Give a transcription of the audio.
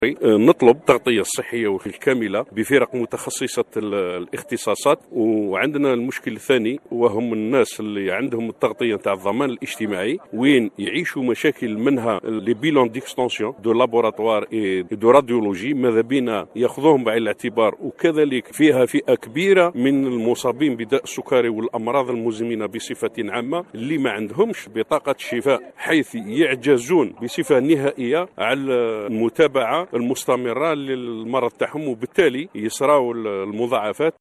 نطلب التغطية الصحية الكاملة بفرق متخصصة الاختصاصات. وعندنا المشكل الثاني وهم الناس اللي عندهم التغطية تاع الضمان الاجتماعي، وين يعيشوا مشاكل منها لي بيلون ديكستونسيون دو لابوراتوار اي دو راديولوجي، ماذا بينا ياخذوهم بعين الاعتبار. وكذلك فيها فئة كبيرة من المصابين بداء السكري والأمراض المزمنة بصفة عامة اللي ما عندهمش بطاقة شفاء، حيث يعجزون بصفة نهائية على المتابعة المستمرة للمرض تاعهم، وبالتالي يصراو المضاعفات.